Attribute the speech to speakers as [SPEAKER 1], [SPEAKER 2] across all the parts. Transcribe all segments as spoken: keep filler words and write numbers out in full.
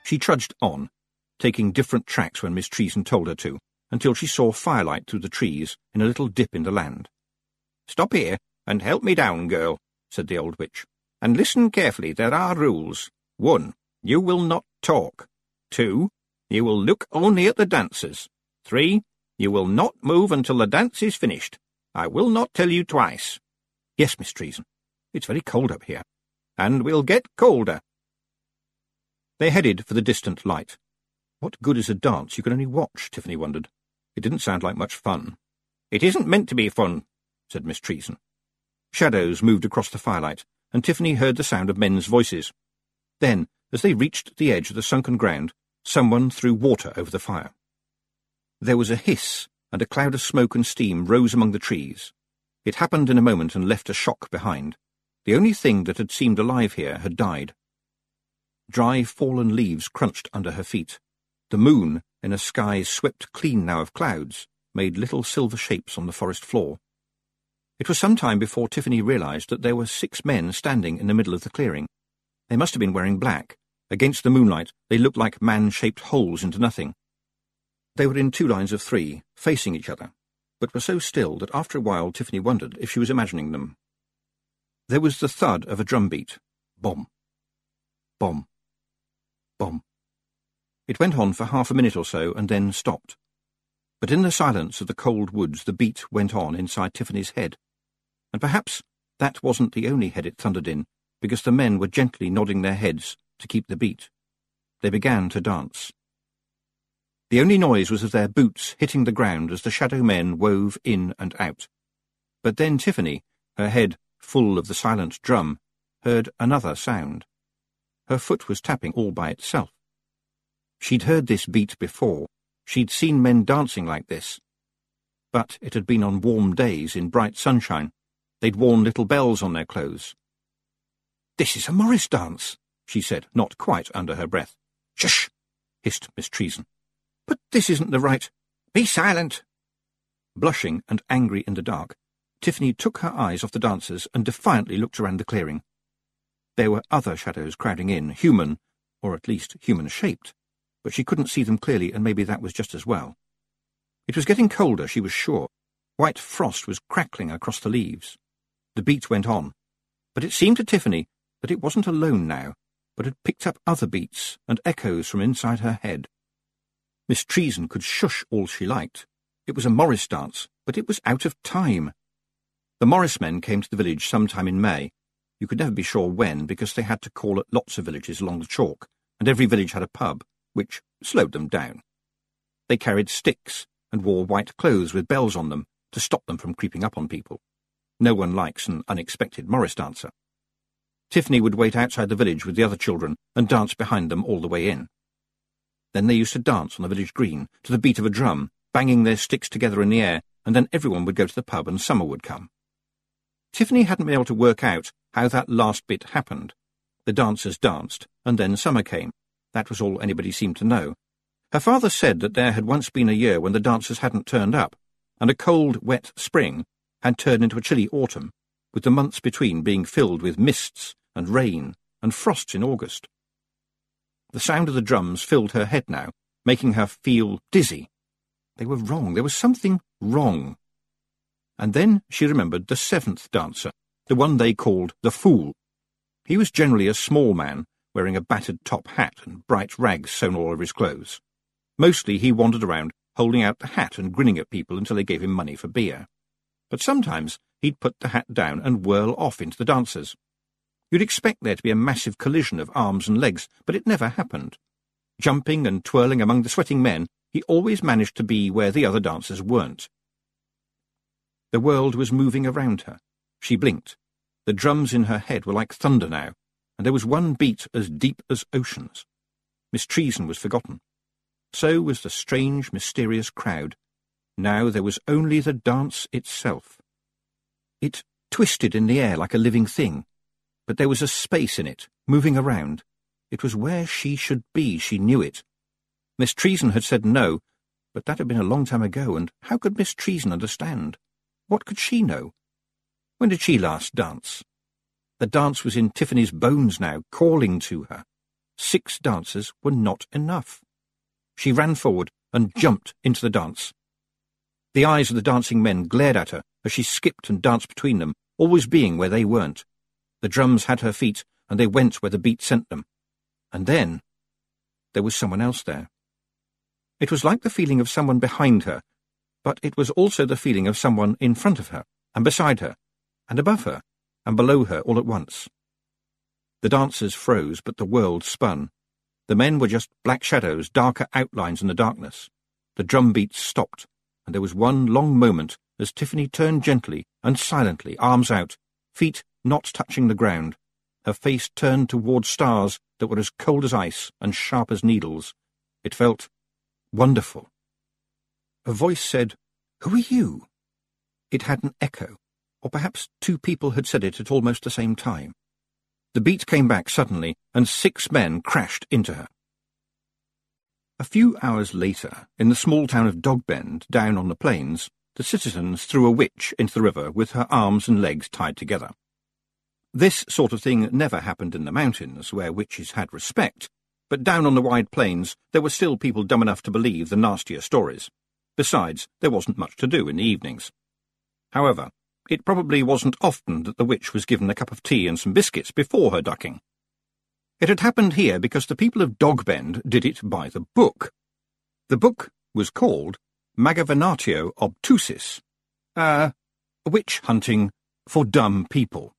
[SPEAKER 1] She trudged on, taking different tracks when Miss Treason told her to, until she saw firelight through the trees in a little dip in the land. "Stop here, and help me down, girl," said the old witch. "And listen carefully, there are rules. One, you will not talk. Two, you will look only at the dancers. Three, you will not move until the dance is finished. I will not tell you twice." "Yes, Miss Treason. It's very cold up here." "And will get colder." They headed for the distant light. What good is a dance you can only watch, Tiffany wondered. It didn't sound like much fun. "It isn't meant to be fun," said Miss Treason. Shadows moved across the firelight, and Tiffany heard the sound of men's voices. Then, as they reached the edge of the sunken ground, someone threw water over the fire. There was a hiss, and a cloud of smoke and steam rose among the trees. It happened in a moment and left a shock behind. The only thing that had seemed alive here had died. Dry, fallen leaves crunched under her feet. The moon, in a sky swept clean now of clouds, made little silver shapes on the forest floor. It was some time before Tiffany realized that there were six men standing in the middle of the clearing. They must have been wearing black. Against the moonlight, they looked like man-shaped holes into nothing. They were in two lines of three, facing each other, but were so still that after a while Tiffany wondered if she was imagining them. There was the thud of a drum beat. Bom. Bom. Bom. It went on for half a minute or so and then stopped. But in the silence of the cold woods the beat went on inside Tiffany's head. And perhaps that wasn't the only head it thundered in, because the men were gently nodding their heads to keep the beat. They began to dance. The only noise was of their boots hitting the ground as the shadow men wove in and out. But then Tiffany, her head full of the silent drum, heard another sound. Her foot was tapping all by itself. She'd heard this beat before. She'd seen men dancing like this. But it had been on warm days in bright sunshine. They'd worn little bells on their clothes. "This is a Morris dance," she said, not quite under her breath. "Shush!" hissed Miss Treason. "But this isn't the right—" "Be silent!" Blushing and angry in the dark, Tiffany took her eyes off the dancers and defiantly looked around the clearing. There were other shadows crowding in, human, or at least human-shaped, but she couldn't see them clearly, and maybe that was just as well. It was getting colder, she was sure. White frost was crackling across the leaves. The beat went on, but it seemed to Tiffany that it wasn't alone now, but had picked up other beats and echoes from inside her head. Miss Treason could shush all she liked. It was a Morris dance, but it was out of time. The Morris men came to the village sometime in May. You could never be sure when, because they had to call at lots of villages along the chalk, and every village had a pub, which slowed them down. They carried sticks and wore white clothes with bells on them to stop them from creeping up on people. No one likes an unexpected Morris dancer. Tiffany would wait outside the village with the other children and dance behind them all the way in. Then they used to dance on the village green to the beat of a drum, banging their sticks together in the air, and then everyone would go to the pub and summer would come. Tiffany hadn't been able to work out how that last bit happened. The dancers danced, and then summer came. That was all anybody seemed to know. Her father said that there had once been a year when the dancers hadn't turned up, and a cold, wet spring had turned into a chilly autumn, with the months between being filled with mists and rain and frosts in August. The sound of the drums filled her head now, making her feel dizzy. They were wrong. There was something wrong. And then she remembered the seventh dancer, the one they called the Fool. He was generally a small man, wearing a battered top hat and bright rags sewn all over his clothes. Mostly he wandered around, holding out the hat and grinning at people until they gave him money for beer. But sometimes he'd put the hat down and whirl off into the dancers. You'd expect there to be a massive collision of arms and legs, but it never happened. Jumping and twirling among the sweating men, he always managed to be where the other dancers weren't. The world was moving around her. She blinked. The drums in her head were like thunder now, and there was one beat as deep as oceans. Miss Treason was forgotten. So was the strange, mysterious crowd. Now there was only the dance itself. It twisted in the air like a living thing, but there was a space in it, moving around. It was where she should be, she knew it. Miss Treason had said no, but that had been a long time ago, and how could Miss Treason understand? What could she know? When did she last dance? The dance was in Tiffany's bones now, calling to her. six dancers were not enough. She ran forward and jumped into the dance. The eyes of the dancing men glared at her as she skipped and danced between them, always being where they weren't. The drums had her feet, and they went where the beat sent them. And then there was someone else there. It was like the feeling of someone behind her, but it was also the feeling of someone in front of her, and beside her, and above her, and below her all at once. The dancers froze, but the world spun. The men were just black shadows, darker outlines in the darkness. The drum beats stopped, and there was one long moment as Tiffany turned gently and silently, arms out, feet not touching the ground, her face turned toward stars that were as cold as ice and sharp as needles. It felt wonderful. A voice said, "Who are you?" It had an echo, or perhaps two people had said it at almost the same time. The beat came back suddenly, and six men crashed into her. A few hours later, in the small town of Dogbend, down on the plains, the citizens threw a witch into the river with her arms and legs tied together. This sort of thing never happened in the mountains, where witches had respect, but down on the wide plains there were still people dumb enough to believe the nastier stories. Besides, there wasn't much to do in the evenings. However, it probably wasn't often that the witch was given a cup of tea and some biscuits before her ducking. It had happened here because the people of Dogbend did it by the book. The book was called Magavenatio Obtusis, uh, witch hunting for dumb people.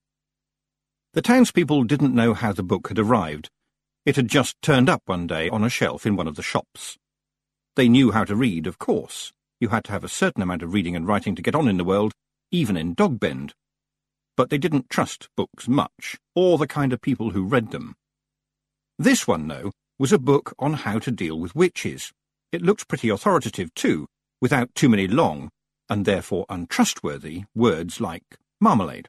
[SPEAKER 1] The townspeople didn't know how the book had arrived. It had just turned up one day on a shelf in one of the shops. They knew how to read, of course. You had to have a certain amount of reading and writing to get on in the world, even in Dogbend. But they didn't trust books much, or the kind of people who read them. This one, though, was a book on how to deal with witches. It looked pretty authoritative, too, without too many long, and therefore untrustworthy, words like marmalade.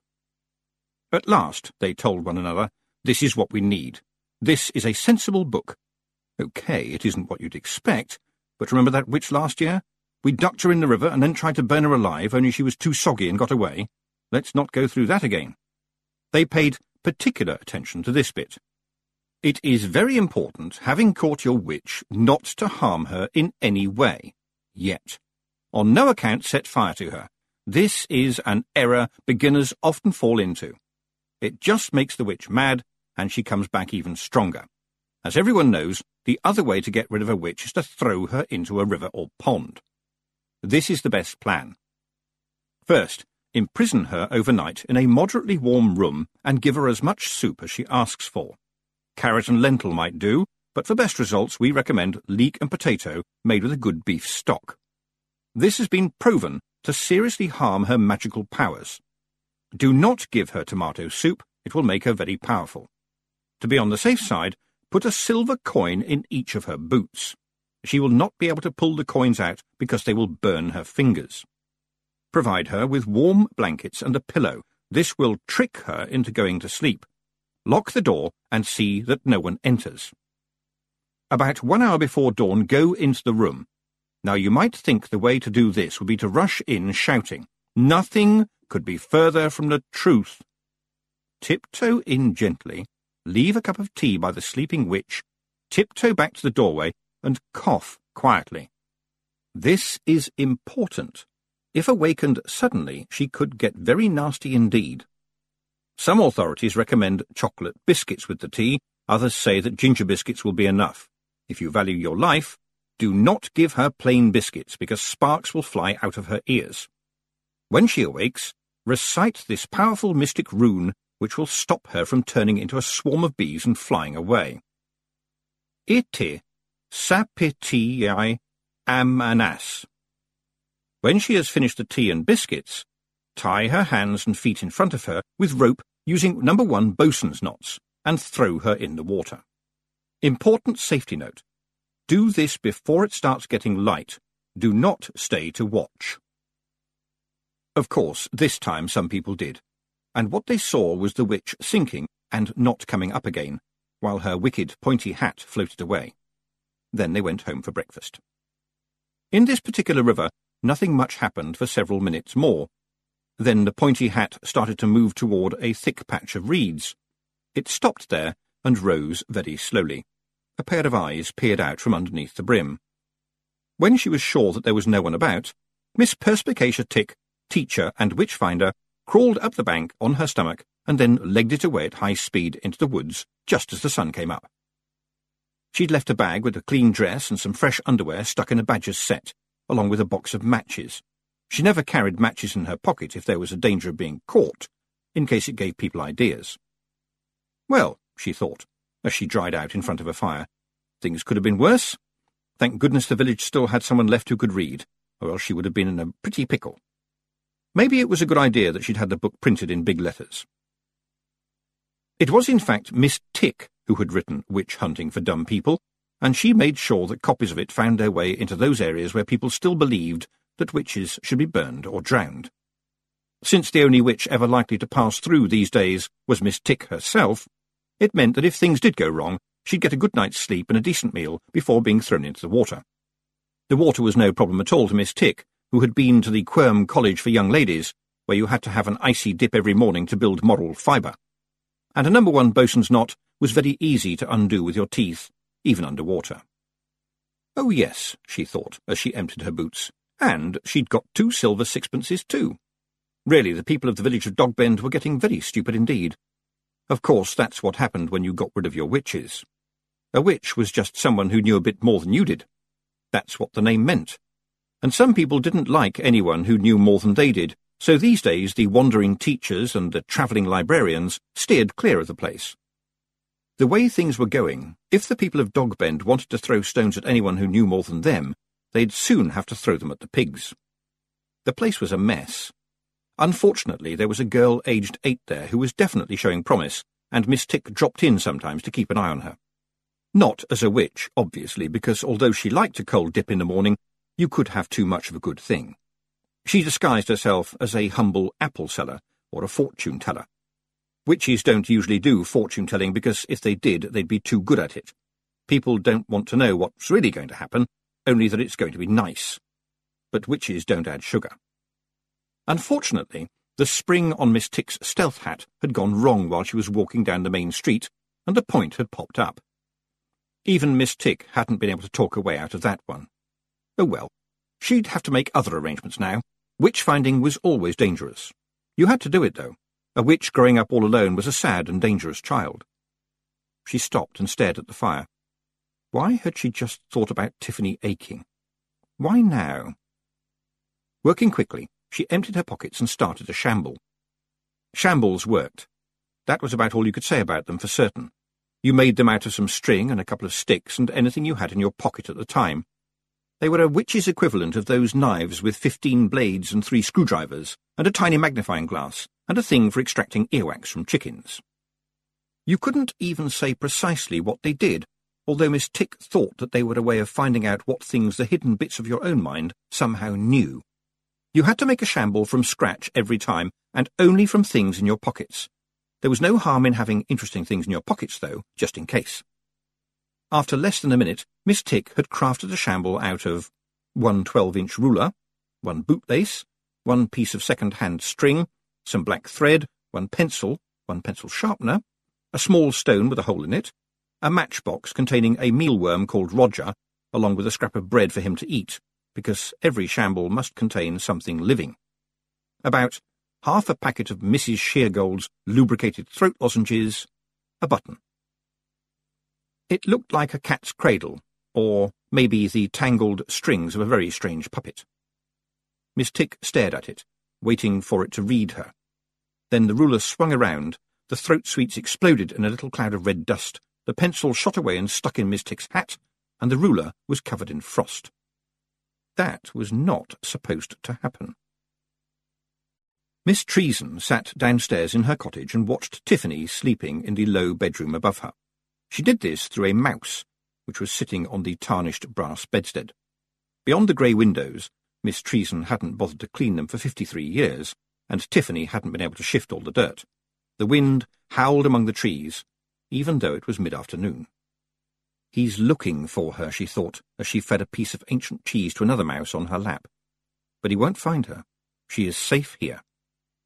[SPEAKER 1] At last, they told one another, this is what we need. This is a sensible book. OK, it isn't what you'd expect, but remember that witch last year? We ducked her in the river and then tried to burn her alive, only she was too soggy and got away. Let's not go through that again. They paid particular attention to this bit. It is very important, having caught your witch, not to harm her in any way. Yet. On no account set fire to her. This is an error beginners often fall into. It just makes the witch mad, and she comes back even stronger. As everyone knows, the other way to get rid of a witch is to throw her into a river or pond. This is the best plan. First, imprison her overnight in a moderately warm room and give her as much soup as she asks for. Carrot and lentil might do, but for best results we recommend leek and potato made with a good beef stock. This has been proven to seriously harm her magical powers. Do not give her tomato soup, it will make her very powerful. To be on the safe side, put a silver coin in each of her boots. She will not be able to pull the coins out because they will burn her fingers. Provide her with warm blankets and a pillow. This will trick her into going to sleep. Lock the door and see that no one enters. About one hour before dawn, go into the room. Now you might think the way to do this would be to rush in shouting. Nothing could be further from the truth. Tiptoe in gently, leave a cup of tea by the sleeping witch, tiptoe back to the doorway, and cough quietly. This is important. If awakened suddenly, she could get very nasty indeed. Some authorities recommend chocolate biscuits with the tea, others say that ginger biscuits will be enough. If you value your life, do not give her plain biscuits, because sparks will fly out of her ears. When she awakes, recite this powerful mystic rune, which will stop her from turning into a swarm of bees and flying away. Ite sapitiai amanas. When she has finished the tea and biscuits, tie her hands and feet in front of her with rope using number one bosun's knots and throw her in the water. Important safety note. Do this before it starts getting light. Do not stay to watch. Of course, this time some people did, and what they saw was the witch sinking and not coming up again, while her wicked pointy hat floated away. Then they went home for breakfast. In this particular river, nothing much happened for several minutes more. Then the pointy hat started to move toward a thick patch of reeds. It stopped there and rose very slowly. A pair of eyes peered out from underneath the brim. When she was sure that there was no one about, Miss Perspicacia Tick, teacher and witch-finder, crawled up the bank on her stomach and then legged it away at high speed into the woods just as the sun came up. She'd left a bag with a clean dress and some fresh underwear stuck in a badger's set, along with a box of matches. She never carried matches in her pocket if there was a danger of being caught, in case it gave people ideas. Well, she thought, as she dried out in front of a fire, things could have been worse. Thank goodness the village still had someone left who could read, or else she would have been in a pretty pickle. Maybe it was a good idea that she'd had the book printed in big letters. It was in fact Miss Tick who had written Witch Hunting for Dumb People, and she made sure that copies of it found their way into those areas where people still believed that witches should be burned or drowned. Since the only witch ever likely to pass through these days was Miss Tick herself, it meant that if things did go wrong, she'd get a good night's sleep and a decent meal before being thrown into the water. The water was no problem at all to Miss Tick, who had been to the Quirm College for Young Ladies, where you had to have an icy dip every morning to build moral fibre. And a number one bosun's knot was very easy to undo with your teeth, even under water. Oh yes, she thought, as she emptied her boots, and she'd got two silver sixpences too. Really, the people of the village of Dogbend were getting very stupid indeed. Of course, that's what happened when you got rid of your witches. A witch was just someone who knew a bit more than you did. That's what the name meant. And some people didn't like anyone who knew more than they did, so these days the wandering teachers and the travelling librarians steered clear of the place. The way things were going, if the people of Dogbend wanted to throw stones at anyone who knew more than them, they'd soon have to throw them at the pigs. The place was a mess. Unfortunately, there was a girl aged eight there who was definitely showing promise, and Miss Tick dropped in sometimes to keep an eye on her. Not as a witch, obviously, because although she liked a cold dip in the morning, you could have too much of a good thing. She disguised herself as a humble apple seller or a fortune-teller. Witches don't usually do fortune-telling because if they did, they'd be too good at it. People don't want to know what's really going to happen, only that it's going to be nice. But witches don't add sugar. Unfortunately, the spring on Miss Tick's stealth hat had gone wrong while she was walking down the main street, and the point had popped up. Even Miss Tick hadn't been able to talk her way out of that one. Oh well, she'd have to make other arrangements now. Witch-finding was always dangerous. You had to do it, though. A witch growing up all alone was a sad and dangerous child. She stopped and stared at the fire. Why had she just thought about Tiffany aching? Why now? Working quickly, she emptied her pockets and started a shamble. Shambles worked. That was about all you could say about them for certain. You made them out of some string and a couple of sticks and anything you had in your pocket at the time. They were a witch's equivalent of those knives with fifteen blades and three screwdrivers, and a tiny magnifying glass, and a thing for extracting earwax from chickens. You couldn't even say precisely what they did, although Miss Tick thought that they were a way of finding out what things the hidden bits of your own mind somehow knew. You had to make a shamble from scratch every time, and only from things in your pockets. There was no harm in having interesting things in your pockets, though, just in case. After less than a minute, Miss Tick had crafted a shamble out of one twelve-inch ruler, one bootlace, one piece of second-hand string, some black thread, one pencil, one pencil sharpener, a small stone with a hole in it, a matchbox containing a mealworm called Roger, along with a scrap of bread for him to eat, because every shamble must contain something living. About half a packet of Missus Sheargold's lubricated throat lozenges, a button. It looked like a cat's cradle, or maybe the tangled strings of a very strange puppet. Miss Tick stared at it, waiting for it to read her. Then the ruler swung around, the throat sweets exploded in a little cloud of red dust, the pencil shot away and stuck in Miss Tick's hat, and the ruler was covered in frost. That was not supposed to happen. Miss Treason sat downstairs in her cottage and watched Tiffany sleeping in the low bedroom above her. She did this through a mouse, which was sitting on the tarnished brass bedstead. Beyond the grey windows, Miss Treason hadn't bothered to clean them for fifty-three years, and Tiffany hadn't been able to shift all the dirt. The wind howled among the trees, even though it was mid-afternoon. He's looking for her, she thought, as she fed a piece of ancient cheese to another mouse on her lap. But he won't find her. She is safe here.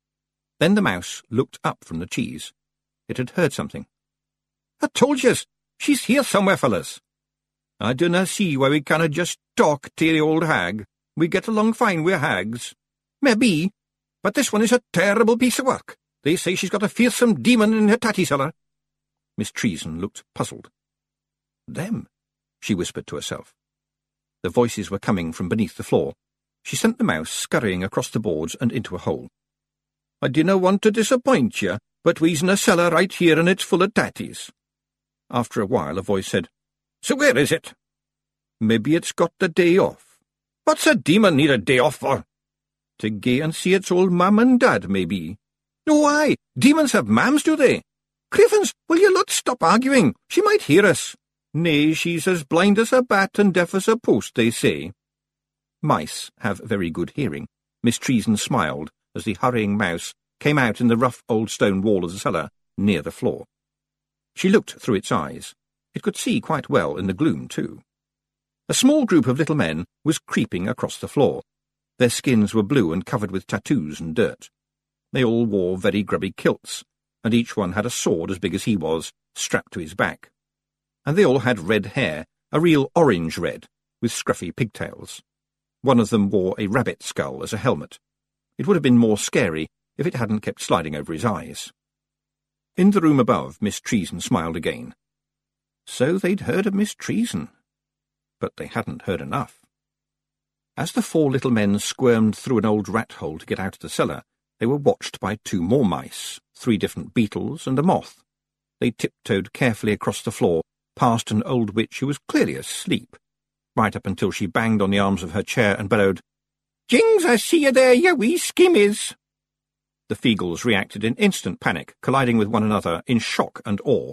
[SPEAKER 1] Then the mouse looked up from the cheese. It had heard something. "I told yous," She's here somewhere, fellas. I dunna see why we canna just talk to the old hag. We get along fine wi' hags. Maybe, but this one is a terrible piece of work. They say she's got a fearsome demon in her tatty cellar. Miss Treason looked puzzled. Them, she whispered to herself. The voices were coming from beneath the floor. She sent the mouse scurrying across the boards and into a hole. I dinna want to disappoint you, but we's in a cellar right here and it's full of tatties. After a while a voice said, So where is it? Maybe it's got the day off. What's a demon need a day off for? To gae and see its old mam and dad, maybe. No, why? Demons have mams, do they? Criffens, will you lot stop arguing? She might hear us. Nay, she's as blind as a bat and deaf as a post, they say. Mice have very good hearing. Miss Treason smiled as the hurrying mouse came out in the rough old stone wall of the cellar near the floor. She looked through its eyes. It could see quite well in the gloom, too. A small group of little men was creeping across the floor. Their skins were blue and covered with tattoos and dirt. They all wore very grubby kilts, and each one had a sword as big as he was, strapped to his back. And they all had red hair, a real orange red, with scruffy pigtails. One of them wore a rabbit skull as a helmet. It would have been more scary if it hadn't kept sliding over his eyes. In the room above, Miss Treason smiled again. So they'd heard of Miss Treason. But they hadn't heard enough. As the four little men squirmed through an old rat hole to get out of the cellar, they were watched by two more mice, three different beetles, and a moth. They tiptoed carefully across the floor, past an old witch who was clearly asleep, right up until she banged on the arms of her chair and bellowed, Jings, I see you there, you wee skimmies! The Feagles reacted in instant panic, colliding with one another in shock and awe.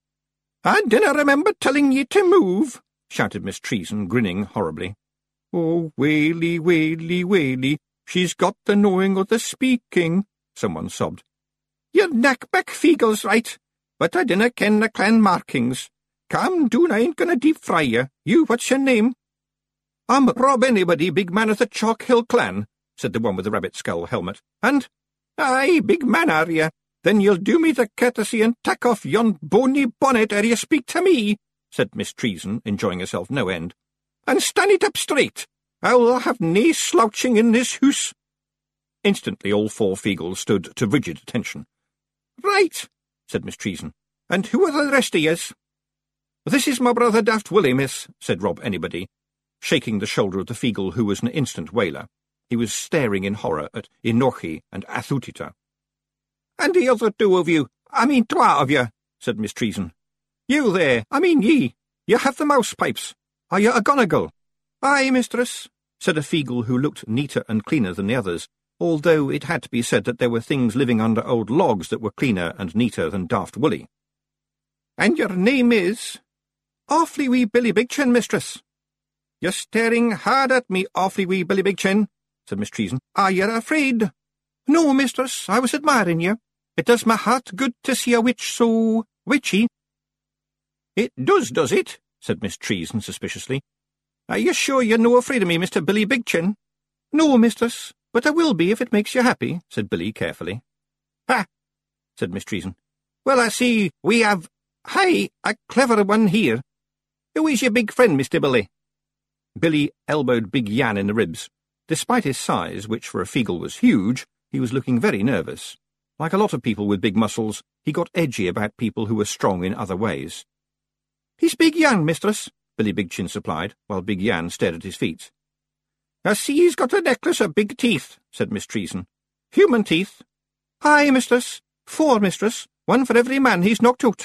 [SPEAKER 1] I dinna remember telling ye to move, shouted Miss Treason, grinning horribly. Oh, Whaley, Whaley, Whaley, she's got the knowing o' the speaking, someone sobbed. You're knack-back Feagles, right, but I dinna ken the clan markings. Come, doon, I ain't gonna deep-fry you. You, what's your name? I'm Rob Anybody, big man of the Chalk Hill clan, said the one with the rabbit skull helmet. And, aye, big man are ye? Then you'll do me the courtesy and tack off yon bony bonnet ere you speak to me, said Miss Treason, enjoying herself no end. And stand it up straight. I'll have nae slouching in this hoose. Instantly all four Feagles stood to rigid attention. Right, said Miss Treason. And who are the rest of yez? This is my brother Daft Willie, miss, said Rob Anybody, shaking the shoulder of the Feagle who was an instant wailer. He was staring in horror at Inochi and Athutita. And the other two of you, I mean twa of you, said Miss Treason. You there, I mean ye, you have the mouse pipes. Are you a gonagle? Aye, mistress, said a Feagle who looked neater and cleaner than the others, although it had to be said that there were things living under old logs that were cleaner and neater than Daft Willie. And your name is? Awfully wee Billy Big Chin, mistress. You're staring hard at me, awfully wee Billy Big Chin, said Miss Treason. Are you afraid? No, mistress, I was admiring you. It does my heart good to see a witch so witchy. It does, does it? Said Miss Treason suspiciously. Are you sure you're no afraid of me, Mister Billy Big Chin? No, mistress, but I will be if it makes you happy, said Billy carefully. Ha! Said Miss Treason. Well, I see we have, hi, a clever one here. Who is your big friend, Mister Billy? Billy elbowed Big Yan in the ribs. Despite his size, which for a Feagle was huge, he was looking very nervous. Like a lot of people with big muscles, he got edgy about people who were strong in other ways. He's Big Yan, mistress, Billy Big Chin supplied, while Big Yan stared at his feet. I see he's got a necklace of big teeth, said Miss Treason. Human teeth. Aye, mistress. Four, mistress. One for every man he's knocked out.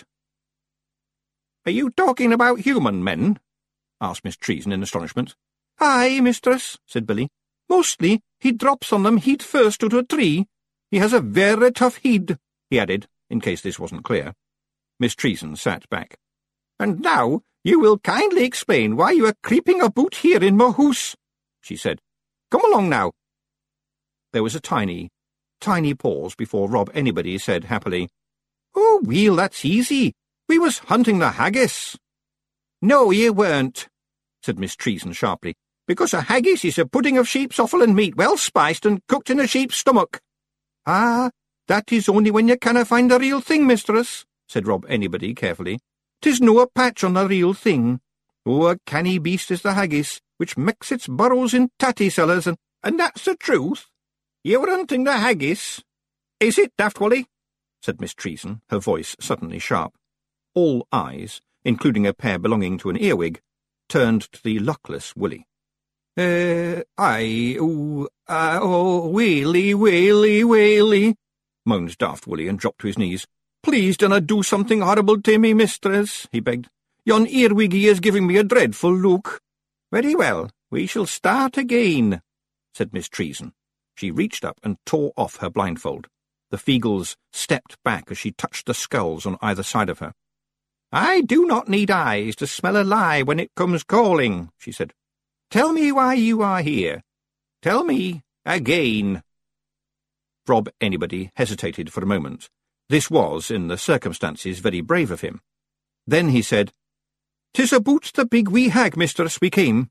[SPEAKER 1] Are you talking about human men? Asked Miss Treason in astonishment. Aye, mistress, said Billy. Mostly he drops on them heat first out of a tree. He has a very tough head, he added, in case this wasn't clear. Miss Treason sat back. And now you will kindly explain why you are creeping about here in my house, she said. Come along now. There was a tiny, tiny pause before Rob Anybody said happily, Oh, well, that's easy. We was hunting the haggis. No, ye weren't, said Miss Treason sharply, because a haggis is a pudding of sheep's offal and meat, well spiced and cooked in a sheep's stomach. Ah, that is only when you canna find the real thing, mistress, said Rob Anybody carefully. 'Tis no a patch on the real thing. Oh, a canny beast is the haggis, which makes its burrows in tatty cellars, and, and that's the truth. You were hunting the haggis. Is it, Daft Wally? Said Miss Treason, her voice suddenly sharp. All eyes, including a pair belonging to an earwig, turned to the luckless Willy. Eh, uh, aye, oh, uh, oh, Whaley, Whaley, Whaley, moaned Daft Willy and dropped to his knees. Please dinna do something horrible to me, mistress, he begged. Yon earwiggy is giving me a dreadful look. Very well, we shall start again, said Miss Treason. She reached up and tore off her blindfold. The Feagles stepped back as she touched the skulls on either side of her. I do not need eyes to smell a lie when it comes calling, she said. Tell me why you are here. Tell me again. Rob Anybody hesitated for a moment. This was, in the circumstances, very brave of him. Then he said, "'Tis aboot the big wee hag, mistress, we came."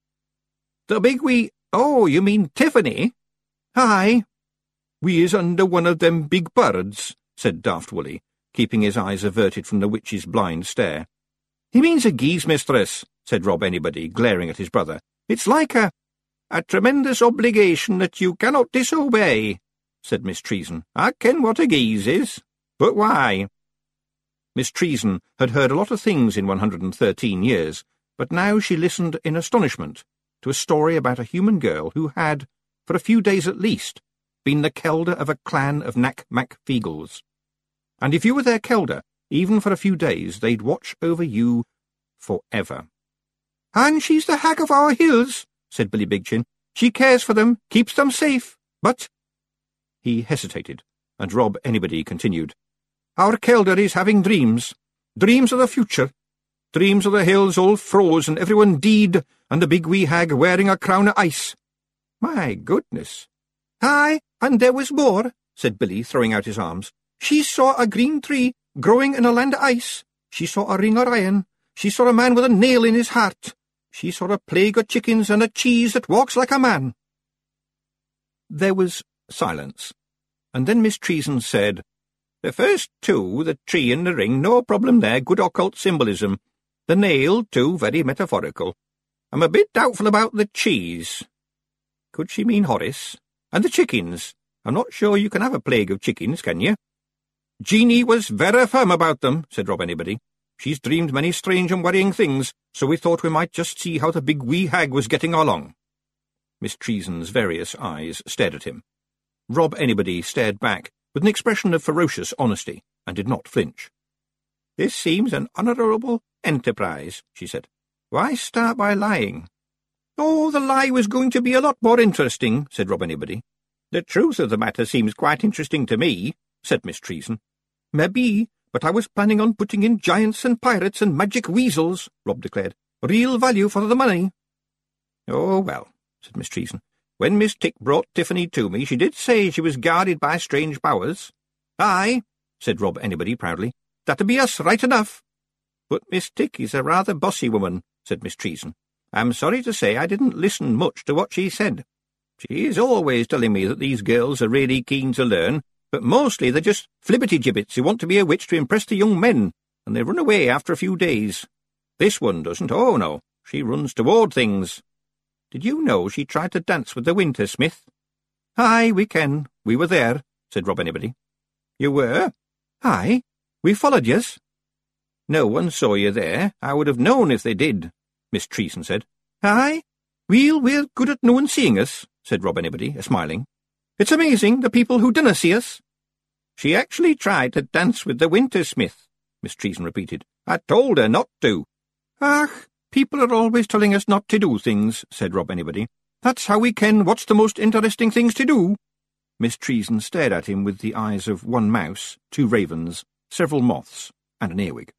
[SPEAKER 1] "The big wee— oh, you mean Tiffany?" "Aye." "We is under one of them big birds," said Daft Willy, keeping his eyes averted from the witch's blind stare. "He means a geese, mistress," said Rob Anybody, glaring at his brother. "It's like a— a tremendous obligation that you cannot disobey," said Miss Treason. "I ken what a geese is. But why?" Miss Treason had heard a lot of things in one hundred and thirteen years, but now she listened in astonishment to a story about a human girl who had, for a few days at least, been the kelder of a clan of Nac-Mac Feagles. And if you were their kelder, even for a few days, they'd watch over you forever. "And she's the hag of our hills," said Billy Bigchin. "She cares for them, keeps them safe, but—" He hesitated, and Rob Anybody continued. "Our kelder is having dreams, dreams of the future, dreams of the hills all froze and everyone deed, and the big wee hag wearing a crown of ice." "My goodness." "Aye, and there was more," said Billy, throwing out his arms. "She saw a green tree growing in a land of ice. She saw a ring of iron. She saw a man with a nail in his heart. She saw a plague of chickens and a cheese that walks like a man." There was silence, and then Miss Treason said, "The first two, the tree and the ring, no problem there, good occult symbolism. The nail, too, very metaphorical. I'm a bit doubtful about the cheese. Could she mean Horace? And the chickens. I'm not sure you can have a plague of chickens, can you?" "Jeanie was very firm about them," said Rob Anybody. "She's dreamed many strange and worrying things, so we thought we might just see how the big wee hag was getting along." Miss Treason's various eyes stared at him. Rob Anybody stared back with an expression of ferocious honesty, and did not flinch. "This seems an honourable enterprise," she said. "Why start by lying?" "Oh, the lie was going to be a lot more interesting," said Rob Anybody. "The truth of the matter seems quite interesting to me," said Miss Treason. "Maybe, but I was planning on putting in giants and pirates and magic weasels," Rob declared. "Real value for the money." "Oh, well," said Miss Treason. "When Miss Tick brought Tiffany to me, she did say she was guarded by strange powers." "Aye," said Rob Anybody proudly. "That'd be us right enough." "But Miss Tick is a rather bossy woman," said Miss Treason. "I'm sorry to say I didn't listen much to what she said. She is always telling me that these girls are really keen to learn, but mostly they're just flibberty-gibbets who want to be a witch to impress the young men, and they run away after a few days. This one doesn't. Oh, no. She runs toward things. Did you know she tried to dance with the Wintersmith?" "Aye, we ken. We were there," said Rob Anybody. "You were?" "Aye. We followed yous." "No one saw you there. I would have known if they did," Miss Treason said. "Aye. Well, we're good at no one seeing us," said Rob Anybody, smiling. "It's amazing, the people who dinna see us." "She actually tried to dance with the Wintersmith," Miss Treason repeated. "I told her not to." "Ach, people are always telling us not to do things," said Rob Anybody. "That's how we ken what's the most interesting things to do." Miss Treason stared at him with the eyes of one mouse, two ravens, several moths, and an earwig.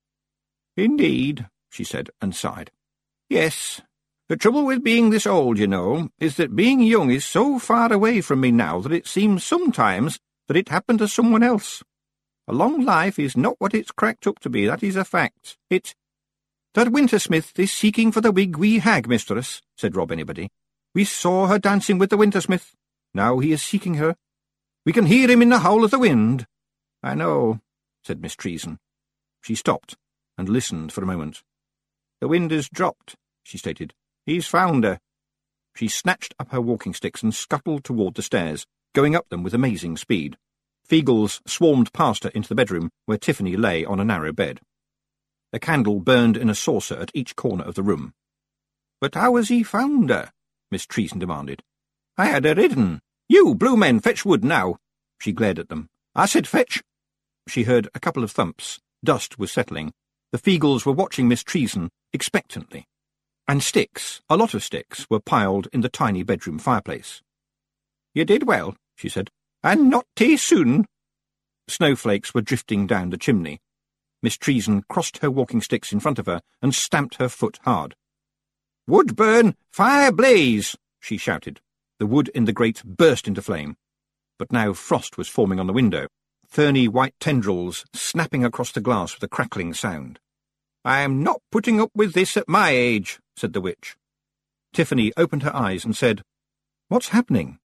[SPEAKER 1] "Indeed," she said, and sighed. "Yes. The trouble with being this old, you know, is that being young is so far away from me now that it seems sometimes that it happened to someone else. A long life is not what it's cracked up to be, that is a fact. It— "That Wintersmith is seeking for the big wee hag, mistress," said Rob Anybody. "We saw her dancing with the Wintersmith. Now he is seeking her. We can hear him in the howl of the wind." "I know," said Miss Treason. She stopped, and listened for a moment. "The wind has dropped," she stated. "He's found her." She snatched up her walking sticks and scuttled toward the stairs, going up them with amazing speed. Feagles swarmed past her into the bedroom, where Tiffany lay on a narrow bed. A candle burned in a saucer at each corner of the room. "But how has he found her?" Miss Treason demanded. "I had her hidden. You, blue men, fetch wood now." She glared at them. "I said fetch." She heard a couple of thumps. Dust was settling. The Feagles were watching Miss Treason expectantly. And sticks, a lot of sticks, were piled in the tiny bedroom fireplace. "You did well," she said. "And not too soon." Snowflakes were drifting down the chimney. Miss Treason crossed her walking sticks in front of her and stamped her foot hard. "Wood burn, fire blaze!" she shouted. The wood in the grate burst into flame. But now frost was forming on the window, ferny white tendrils snapping across the glass with a crackling sound. "I am not putting up with this at my age," said the witch. Tiffany opened her eyes and said, "What's happening?"